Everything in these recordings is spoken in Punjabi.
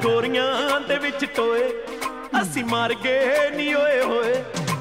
ਗੋਰੀਆਂ ਦੇ ਵਿੱਚ ਟੋਏ ਅਸੀਂ ਮਰ ਗਏ ਨੀ ਓਏ ਹੋਏ।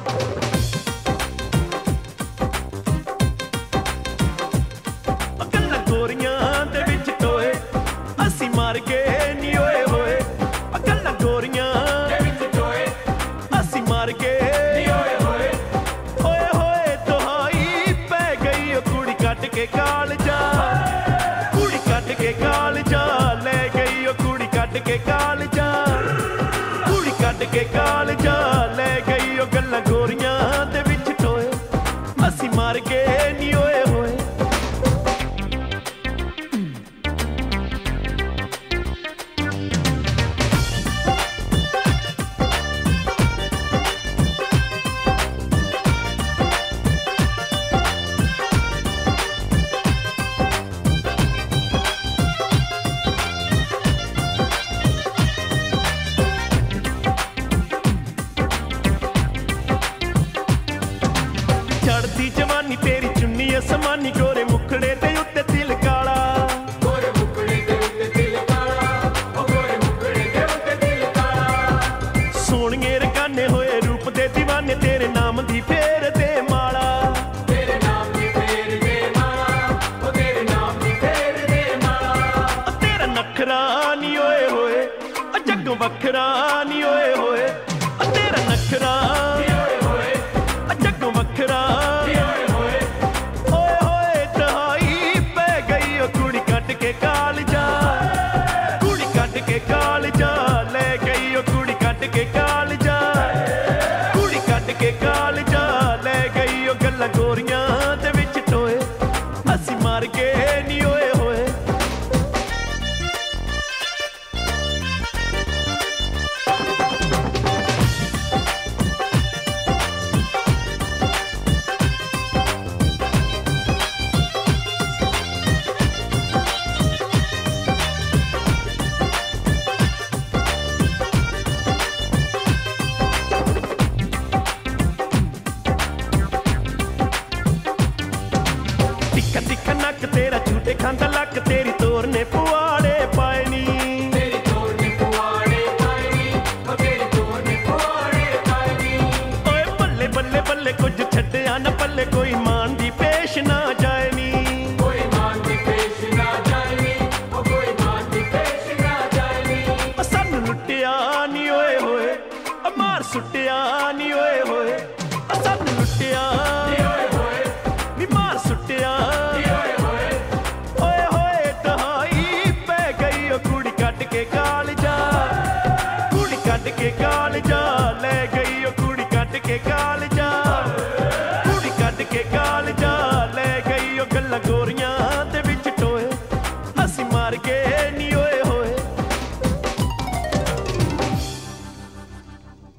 ਗੱਲਾਂ ਗੋਰੀਆਂ ਦੇ ਵਿੱਚ ਟੋਏ ਅਸੀਂ ਮਰ ਗਏ ਨੀ ਓਏ ਹੋਏ। ਗੱਲਾਂ ਗੋਰੀਆਂ ਦੇ ਵਿੱਚ ਟੋਏ ਅਸੀਂ ਮਰ ਗਏ ਨੀ ਓਏ ਹੋਏ। ਓਏ ਹੋਏ ਦੁਹਾਈ ਪੈ ਗਈ ਉਹ ਕੁੜੀ ਕੱਢ ਕੇ ਕਾਲਜਾ, ਕੁੜੀ ਕੱਢ ਕੇ ਕਾਲਜਾ ਲੈ ਗਈ ਉਹ ਕੁੜੀ ਕੱਢ ਕੇ ਕਾਲਜਾ, ਕੁੜੀ ਕੱਢ ਕੇ ਕਾਲਜਾ ਲੈ ਗਈ ਉਹ ਗੱਲਾਂ ਗੋਰੀਆਂ ਦੇ ਵਿੱਚ ਟੋਏ ਅਸੀਂ ਮਰ ਗਏ ਨੀ ਓਏ ਹੋਏ। ਚੜਦੀ ਜਵਾਨੀ ਤੇਰੀ ਚੁੰਨੀ ਅਸਮਾਨੀ ਗੋਰੇ ਮੁਖੜੇ ਦੇ ਉੱਤੇ ਦਿਲ ਕਾਲਾ, ਗੋਰੇ ਮੁਖੜੇ ਦੇ ਉੱਤੇ ਦਿਲ ਕਾਲਾ, ਓ ਗੋਰੇ ਮੁਖੜੇ ਦੇ ਉੱਤੇ ਦਿਲ ਕਾਲਾ। ਸੋਹਣੀਏ ਰਕਾਨੇ ਹੋਏ ਰੂਪ ਦੇ دیਵਾਨੇ ਤੇਰੇ ਨਾਮ ਦੀ ਫੇਰ ਦੇ ਮਾਲਾ, ਤੇਰੇ ਨਾਮ ਦੀ ਫੇਰ ਦੇ ਮਾਲਾ, ਓ ਤੇਰੇ ਨਾਮ ਦੀ ਫੇਰ ਦੇ ਮਾਲਾ। ਤੇਰਾ ਨਖਰਾ ਨੀ ਓਏ ਹੋਏ ਜੱਗੋਂ ਵੱਖਰਾ ਨੀ ਓਏ ਹੋਏ। ਤੇਰਾ ਨਖਰਾ ਨੀ ਓਏ ਹੋਏ ਜੱਗੋਂ ਵੱਖਰਾ ਨੀ ਓਏ ਹੋਏ। ਓਏ ਹੋਏ ਦਹਾਈ ਪੈ ਗਈ ਉਹ ਕੁੜੀ ਕੱਢ ਕੇ ਕਾਲਜਾ, ਕੁੜੀ ਕੱਢ ਕੇ ਕਾਲਜਾ ਲੈ ਗਈ ਉਹ ਕੁੜੀ ਕੱਢ ਕੇ ਕਾਲਜਾ, ਕੁੜੀ ਕੱਢ ਕੇ ਕਾਲਜਾ ਲੈ ਗਈ ਉਹ ਗੱਲਾਂ ਗੋਰੀਆਂ ਦੇ ਵਿੱਚ ਟੋਏ ਅਸੀਂ ਮਰ ਗਏ ਨੀ ਓਏ ਹੋਏ। ਤਿੱਖਾ ਤਿੱਖਾ ਨੱਕ ਤੇਰਾ ਝੂਟੇ ਖਾਂਦਾ ਲੱਕ ਤੇਰੀ ਤੋਰ ਨੇ ਪੁਆੜੇ ਪਾਏ ਨੀ, ਤੇਰੀ ਤੋਰ ਨੇ ਪੁਆੜੇ ਪਾਏ ਨੀ, ਓ ਤੇਰੀ ਤੋਰ ਨੇ ਪੁਆੜੇ ਪਾਏ ਨੀ। ਓਏ ਬੱਲੇ ਬੱਲੇ ਬੱਲੇ ਕੁਝ ਛੱਡਿਆ ਨਾ ਪੱਲੇ ਕੋਈ ਮਾਨ ਦੀ ਪੇਸ਼ ਨਾ ਜਾਏ ਨੀ, ਕੋਈ ਮਾਨ ਦੀ ਪੇਸ਼ ਨਾ ਜਾਏ ਨੀ, ਓ ਕੋਈ ਮਾਨ ਦੀ ਪੇਸ਼ ਨਾ ਜਾਏ ਨੀ। ਸਾਨੂੰ ਲੁੱਟਿਆ ਨੀ ਓਏ ਹੋਏ ਮਾਰ ਸੁੱਟਿਆ ਨੀ ਓਏ ਹੋਏ।